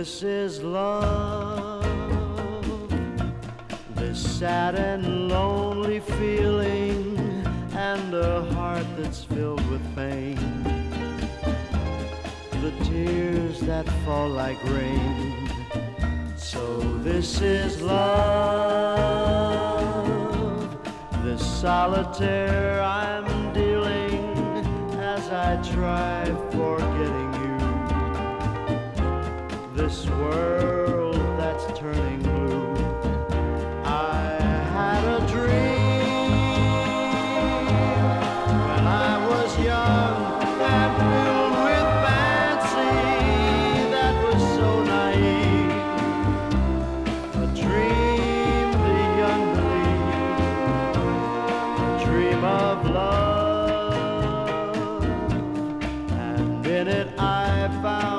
This is love, this sad and lonely feeling, and a heart that's filled with pain. The tears that fall like rain. So this is love, this solitaire I'm dealing as I try forgetting you. This world that's turning blue. I had a dream when I was young and filled with fancy that was so naive. A dream the young believe, a dream of love, and in it I found